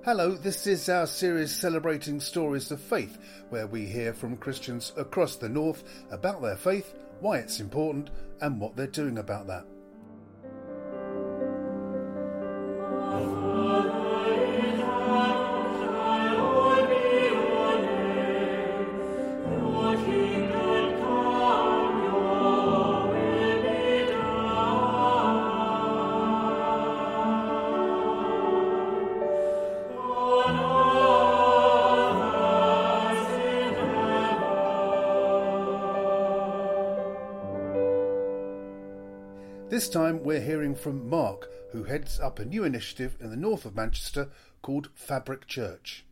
Hello, this is our series celebrating stories of faith, where we hear from Christians across the North about their faith, why it's important, and what they're doing about that. This time we're hearing from Mark, who heads up a new initiative in the north of Manchester called Fabric Church.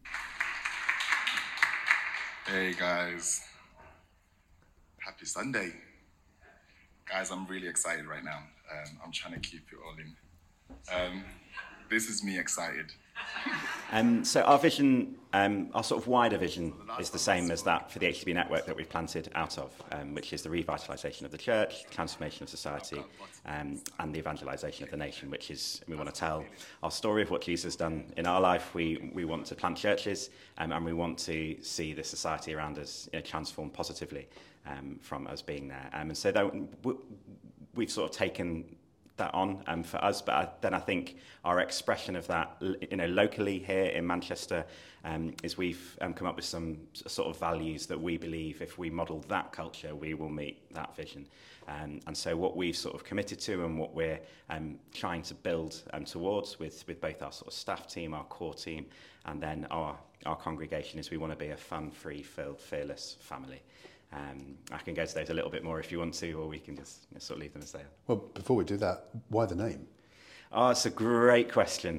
Hey guys, happy Sunday. Guys, I'm really excited right now. I'm trying to keep it all in. This is me excited. So our vision, our sort of wider vision is the same as that for the HTB network that we've planted out of, which is the revitalisation of the church, transformation of society, and the evangelisation of the nation, which is, we want to tell our story of what Jesus has done in our life. We want to plant churches, and we want to see the society around us transform positively from us being there. And so that we've sort of taken that on for us, but then I think our expression of that, locally here in Manchester, is we've come up with some sort of values that we believe if we model that culture, we will meet that vision. And so what we've sort of committed to and what we're trying to build towards with both our sort of staff team, our core team, and then our congregation is we want to be a fun, free, filled, fearless family. I can go to those a little bit more if you want to, or we can just sort of leave them as they are. Well, before we do that, why the name? Oh, it's a great question.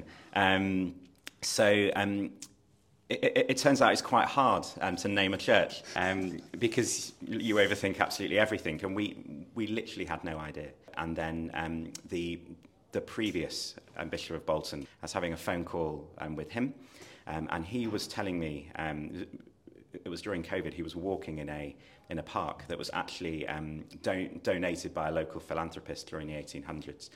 It turns out it's quite hard to name a church because you overthink absolutely everything, and we literally had no idea. And then the previous Bishop of Bolton, I was having a phone call with him, and he was telling me, it was during COVID, he was walking in a park that was actually donated by a local philanthropist during the 1800s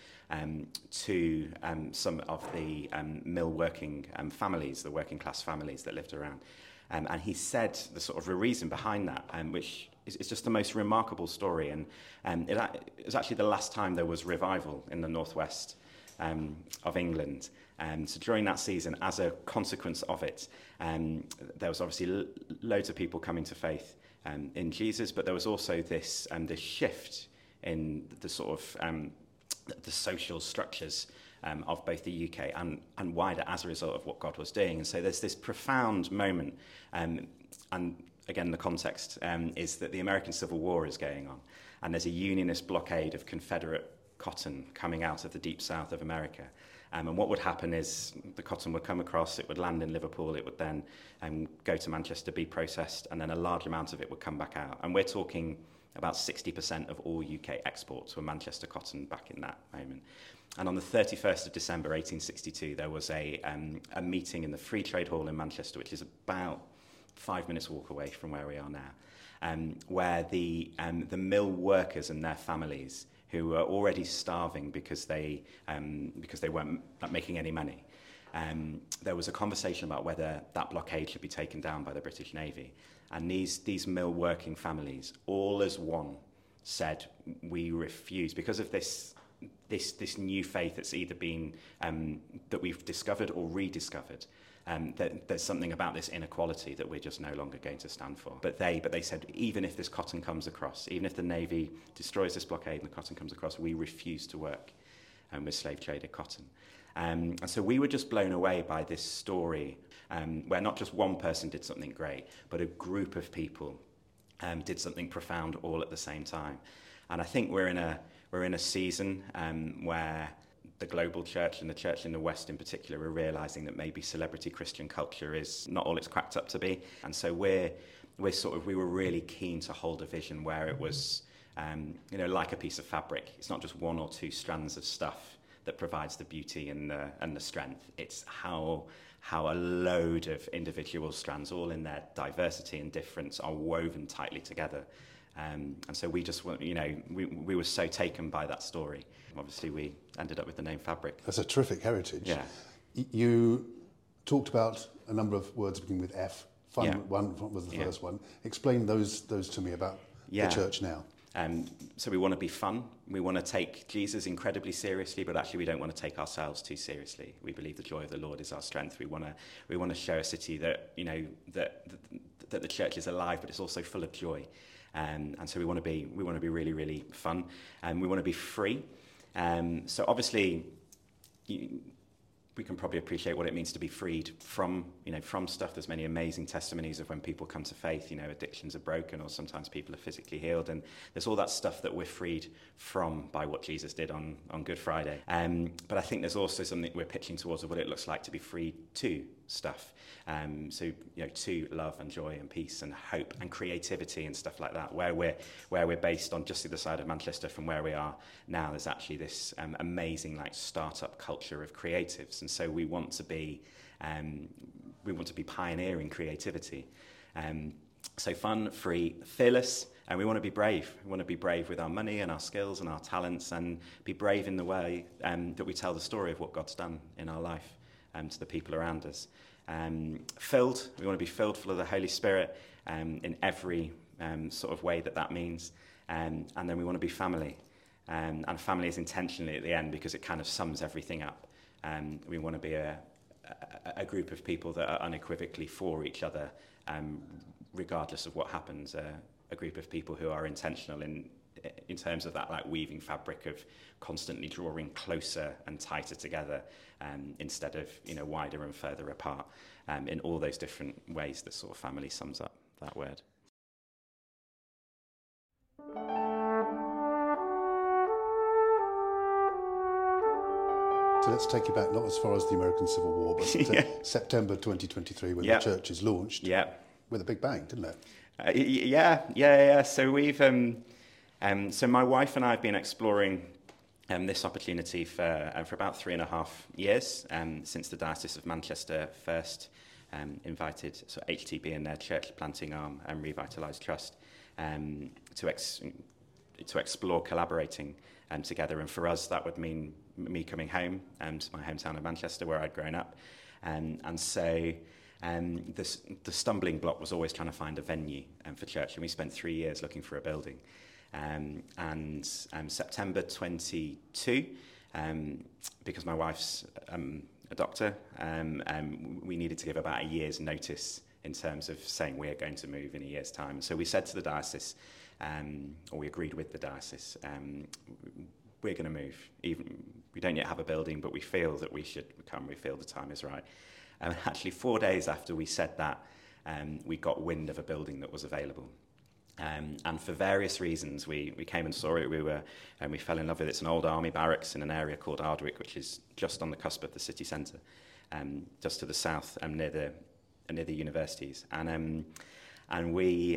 to some of the mill working families, the working class families that lived around. And he said the sort of a reason behind that, which is just the most remarkable story. And it was actually the last time there was revival in the northwest of England. So during that season, as a consequence of it, there was obviously loads of people coming to faith in Jesus, but there was also this shift in the sort of the social structures of both the UK and wider as a result of what God was doing. And so there's this profound moment, and again the context is that the American Civil War is going on, and there's a Unionist blockade of Confederate cotton coming out of the deep south of America. And what would happen is the cotton would come across, it would land in Liverpool, it would then go to Manchester, be processed, and then a large amount of it would come back out. And we're talking about 60% of all UK exports were Manchester cotton back in that moment. And on the 31st of December 1862, there was a meeting in the Free Trade Hall in Manchester, which is about 5 minutes walk away from where we are now, where the mill workers and their families, who were already starving because they weren't making any money. There was a conversation about whether that blockade should be taken down by the British Navy. And these mill working families, all as one, said, we refuse, because of this new faith that's either been, that we've discovered or rediscovered, that there's something about this inequality that we're just no longer going to stand for. But they said, even if this cotton comes across, even if the Navy destroys this blockade and the cotton comes across, we refuse to work with slave traded cotton. And so we were just blown away by this story, where not just one person did something great, but a group of people did something profound all at the same time. And I think we're in a season where the global church and the church in the West in particular are realising that maybe celebrity Christian culture is not all it's cracked up to be. And so we were really keen to hold a vision where it was, like a piece of fabric. It's not just one or two strands of stuff that provides the beauty and the strength. It's how a load of individual strands, all in their diversity and difference, are woven tightly together. And so we just, we were so taken by that story. Obviously, we ended up with the name Fabric. That's a terrific heritage. Yeah. You talked about a number of words beginning with F. Fun, Yeah. one was the Yeah. first one. Explain those to me about Yeah. the church now. So we want to be fun. We want to take Jesus incredibly seriously, but actually we don't want to take ourselves too seriously. We believe the joy of the Lord is our strength. We want to show a city that, you know, that the church is alive, but it's also full of joy. And so we want to be really, really fun. And we want to be free. So obviously, we can probably appreciate what it means to be freed from stuff. There's many amazing testimonies of when people come to faith, you know, addictions are broken, or sometimes people are physically healed, and there's all that stuff that we're freed from by what Jesus did on Good Friday. But I think there's also something we're pitching towards of what it looks like to be freed to stuff. So, you know, to love and joy and peace and hope and creativity and stuff like that, where we're based on just the other side of Manchester from where we are now. There's actually this amazing like startup culture of creatives, and so we want to be pioneering creativity. So fun, free, fearless, and we want to be brave. We want to be brave with our money and our skills and our talents, and be brave in the way that we tell the story of what God's done in our life to the people around us. Filled, we want to be filled full of the Holy Spirit in every sort of way that means. And then we want to be family. And family is intentionally at the end because it kind of sums everything up. We want to be a group of people that are unequivocally for each other, regardless of what happens. A group of people who are intentional in terms of that like weaving fabric of constantly drawing closer and tighter together, instead of, you know, wider and further apart, in all those different ways that sort of family sums up that word. So let's take you back, not as far as the American Civil War, but September 2023, when the church is launched. Yeah. With a big bang, didn't it? Yeah. So we've, so my wife and I have been exploring this opportunity for about 3.5 years, since the Diocese of Manchester first invited HTB and their church planting arm and Revitalised Trust to explore collaborating together. And for us, that would mean me coming home to my hometown of Manchester, where I'd grown up. And so the stumbling block was always trying to find a venue for church. And we spent 3 years looking for a building. And September 22, because my wife's a doctor, we needed to give about a year's notice in terms of saying we're going to move in a year's time. So we said to the diocese, or we agreed with the diocese, we're going to move. Even we don't yet have a building, but we feel that we should come. We feel the time is right. And actually, 4 days after we said that, we got wind of a building that was available. And for various reasons, we came and saw it. We fell in love with it. It's an old army barracks in an area called Ardwick, which is just on the cusp of the city centre, just to the south, near the universities. And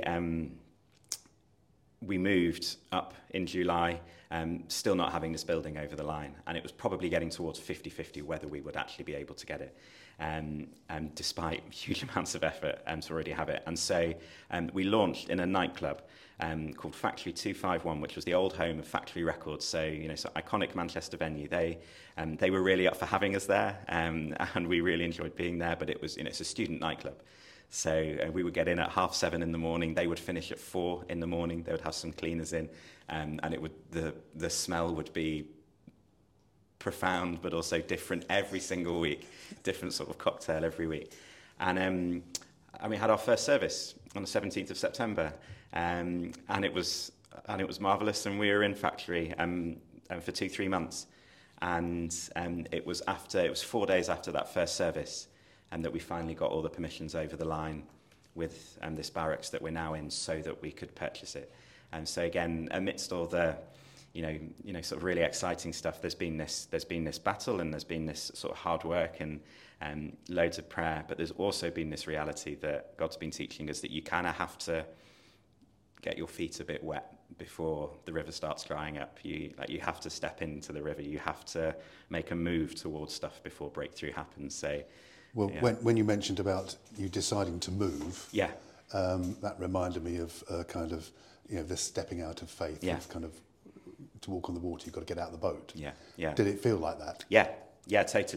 we moved up in July, still not having this building over the line, and it was probably getting towards 50-50 whether we would actually be able to get it, despite huge amounts of effort to already have it. And so we launched in a nightclub called Factory 251, which was the old home of Factory Records. So, you know, so iconic Manchester venue. They were really up for having us there, and we really enjoyed being there. But it was, you know, it's a student nightclub. So we would get in at 7:30 in the morning. They would finish at 4 in the morning. They would have some cleaners in, and it would the smell would be profound, but also different every single week. Different sort of cocktail every week, and we had our first service on the 17th of September, and it was marvelous. And we were in Factory for 2-3 months, and it was 4 days after that first service. And that we finally got all the permissions over the line with this barracks that we're now in, so that we could purchase it. And so again, amidst all the, you know, sort of really exciting stuff, there's been this battle, and there's been this sort of hard work and loads of prayer. But there's also been this reality that God's been teaching us that you kind of have to get your feet a bit wet before the river starts drying up. You have to step into the river. You have to make a move towards stuff before breakthrough happens. So. Well, when you mentioned about you deciding to move, that reminded me of kind of, you know, this stepping out of faith. Of kind of, to walk on the water, you've got to get out of the boat. Yeah. Did it feel like that? Yeah, totally.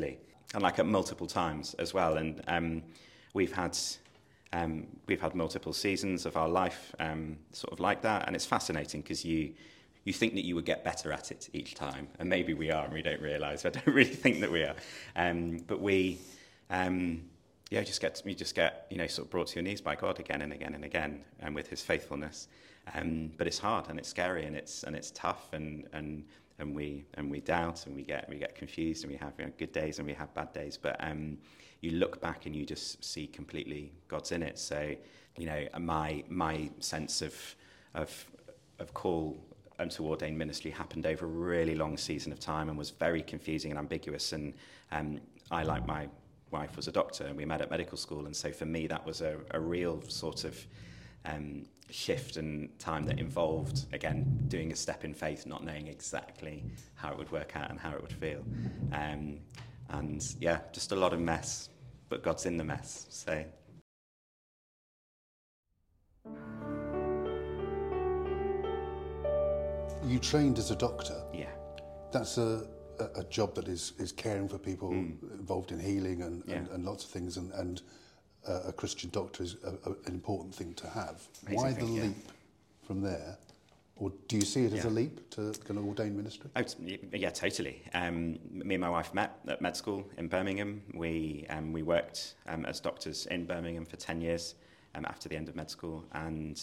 like at multiple times as well. And we've had multiple seasons of our life sort of like that, and it's fascinating because you think that you would get better at it each time, and maybe we are, and we don't realise. I don't really think that we are, but we. You just get sort of brought to your knees by God again and again and again, and with His faithfulness. But it's hard and it's scary and it's tough, and we doubt and we get confused, and we have good days and we have bad days. But you look back and you just see completely God's in it. So my sense of call to ordained ministry happened over a really long season of time and was very confusing and ambiguous. And I, like my wife, was a doctor, and we met at medical school, and so for me that was a real sort of shift and time that involved, again, doing a step in faith, not knowing exactly how it would work out and how it would feel, and yeah, just a lot of mess, but God's in the mess. So you trained as a doctor. yeah. That's a job that is caring for people involved in healing and lots of things, and a Christian doctor is an important thing to have. Amazing Why thing, the leap from there? Or do you see it as a leap to kind of ordained ministry? Oh, yeah, totally. Me and my wife met at med school in Birmingham. We worked as doctors in Birmingham for 10 years after the end of med school, and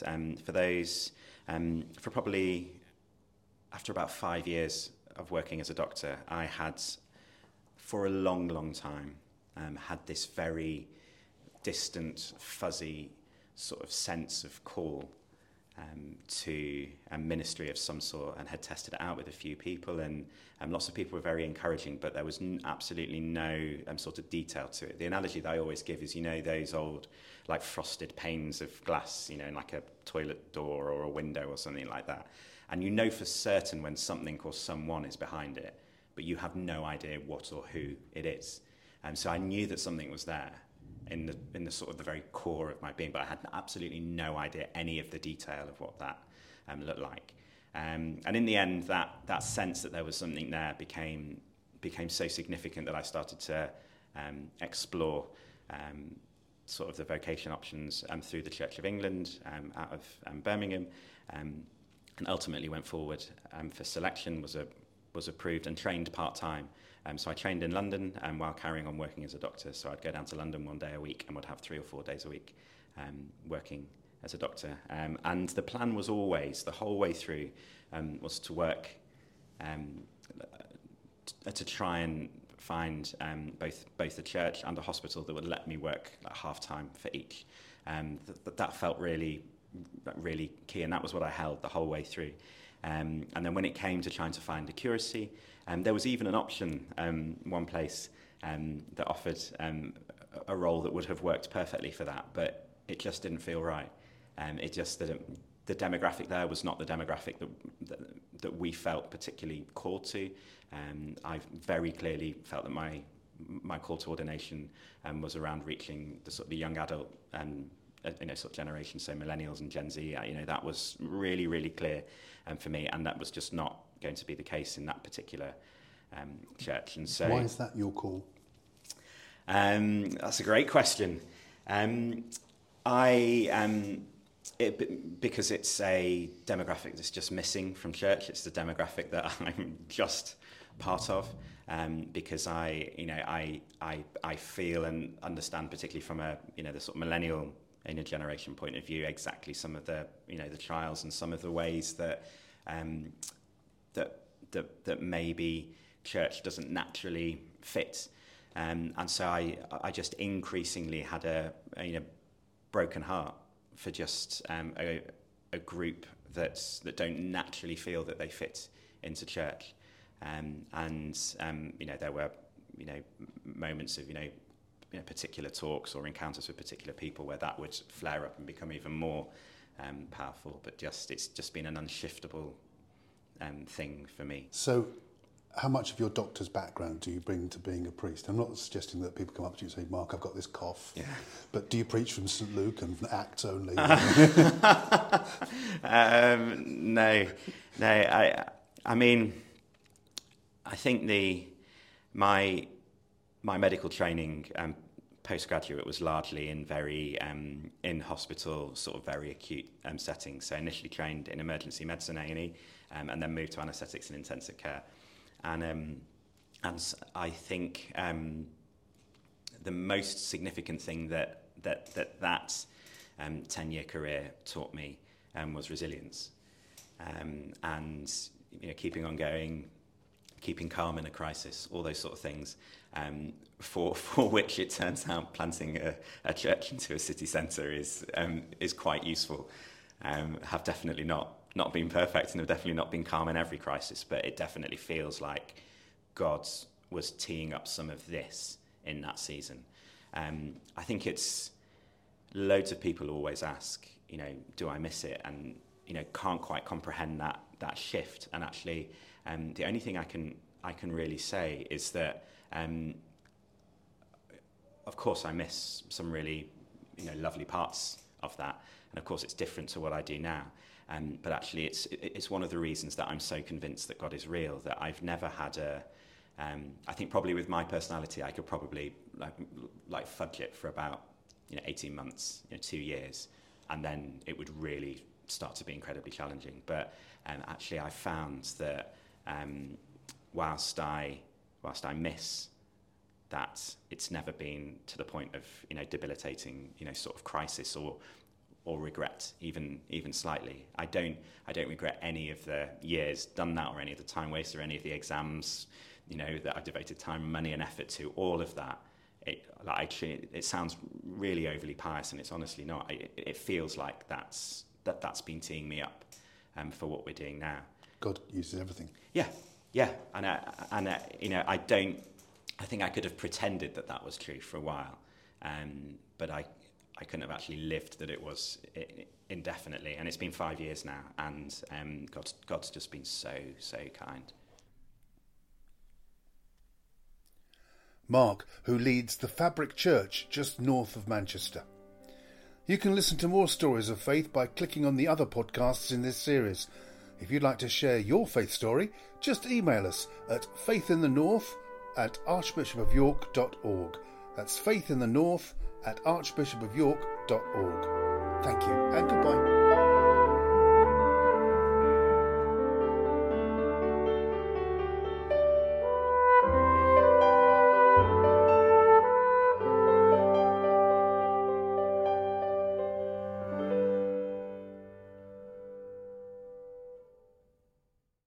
for probably after about 5 years of working as a doctor, I had, for a long, long time, had this very distant, fuzzy sort of sense of call to a ministry of some sort, and had tested it out with a few people, and lots of people were very encouraging, but there was absolutely no sort of detail to it. The analogy that I always give is, those old like frosted panes of glass, in like a toilet door or a window or something like that. And for certain when something or someone is behind it, but you have no idea what or who it is. And so I knew that something was there in the sort of the very core of my being, but I had absolutely no idea any of the detail of what that looked like. And in the end, that sense that there was something there became so significant that I started to explore sort of the vocation options through the Church of England out of Birmingham. And ultimately went forward for selection, was approved and trained part-time. So I trained in London while carrying on working as a doctor. So I'd go down to London 1 day a week and would have 3 or 4 days a week working as a doctor. And the plan was always, the whole way through, was to work, to try and find both a church and a hospital that would let me work like half-time for each. That felt really key, and that was what I held the whole way through. And then when it came to trying to find a curacy, there was even an option, one place that offered a role that would have worked perfectly for that, but it just didn't feel right. It just didn't. The demographic there was not the demographic that we felt particularly called to. I very clearly felt that my call to ordination was around reaching the sort of the young adult sort of generation, so millennials and Gen Z. That was really, really clear for me, and that was just not going to be the case in that particular church. And so, why is that your call? That's a great question. Because it's a demographic that's just missing from church. It's the demographic that I'm just part of. Because I feel and understand, particularly from the sort of millennial generation point of view, exactly some of the the trials and some of the ways that that maybe church doesn't naturally fit, and so I just increasingly had a broken heart for just a group that don't naturally feel that they fit into church, and there were moments of particular talks or encounters with particular people where that would flare up and become even more powerful. But it's just been an unshiftable thing for me. So, how much of your doctor's background do you bring to being a priest? I'm not suggesting that people come up to you and say, "Mark, I've got this cough." Yeah. But do you preach from St Luke and from Acts only? No. I mean, I think my my medical training postgraduate was largely in very in hospital, sort of very acute settings. So I initially trained in emergency medicine, A&E, and then moved to anaesthetics and intensive care. And I think the most significant thing that 10-year career taught me was resilience, and keeping on going, keeping calm in a crisis, all those sort of things, for which it turns out planting a church into a city centre is quite useful. Have definitely not been perfect and have definitely not been calm in every crisis, but it definitely feels like God was teeing up some of this in that season. I think it's loads of people always ask, do I miss it? And can't quite comprehend that shift. And actually, the only thing I can really say is that, of course, I miss some really lovely parts of that, and of course, it's different to what I do now. But actually, it's one of the reasons that I'm so convinced that God is real. That I've never had I think probably with my personality, I could probably like fudge it for about 18 months, 2 years, and then it would really start to be incredibly challenging. But actually, I found that whilst I miss that, it's never been to the point of debilitating sort of crisis or regret, even slightly. I don't regret any of the years done that, or any of the time wasted, or any of the exams that I've devoted time, money, and effort to. All of that. It sounds really overly pious, and it's honestly not. It feels like that's been teeing me up for what we're doing now. God uses everything. Yeah, and I think I could have pretended that was true for a while, but I couldn't have actually lived that it was indefinitely. And it's been 5 years now, and God's just been so kind. Mark, who leads the Fabric Church just north of Manchester. You can listen to more stories of faith by clicking on the other podcasts in this series. If you'd like to share your faith story, just email us at faithinthenorth@archbishopofyork.org. That's faithinthenorth@archbishopofyork.org. Thank you and goodbye.